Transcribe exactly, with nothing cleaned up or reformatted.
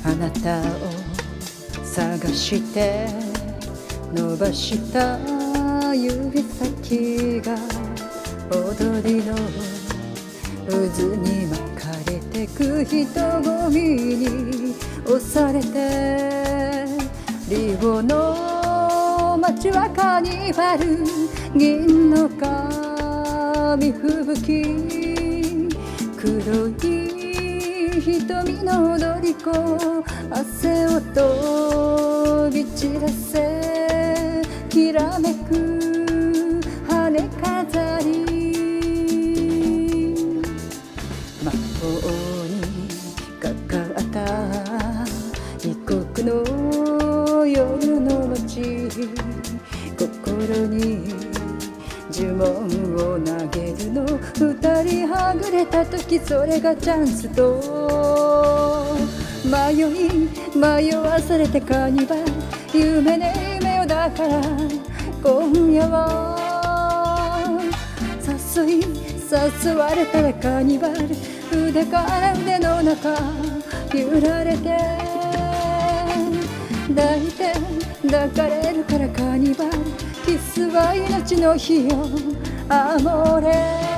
あなたを探して伸ばした指先が踊りの渦に巻かれてく人混みに押されて、リオの街はカーニバル、銀の髪吹雪、黒い瞳の踊り子、汗を飛び散らせきらめく羽飾り、魔法にかかった異国の夜の街、心に呪文を投げるの、二人はぐれた時それがチャンスと迷い迷わされてカーニバル、夢ね夢よだから今夜は誘い誘われたらカーニバル、腕から腕の中揺られて抱いて抱かれるからカーニバル、キスは命の火よアモーレ。